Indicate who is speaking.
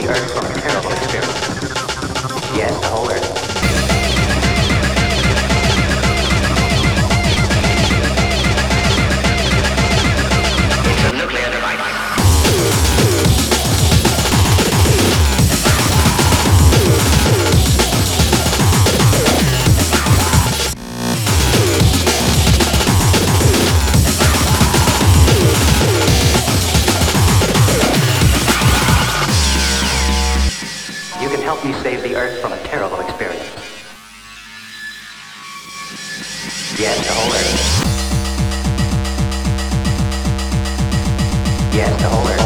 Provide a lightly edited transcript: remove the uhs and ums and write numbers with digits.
Speaker 1: the Earth from a terrible experience. Yes, the whole Earth. It's a nuclear device. You can help me save the Earth from a terrible experience. Yes, the whole Earth. Yes, the whole Earth.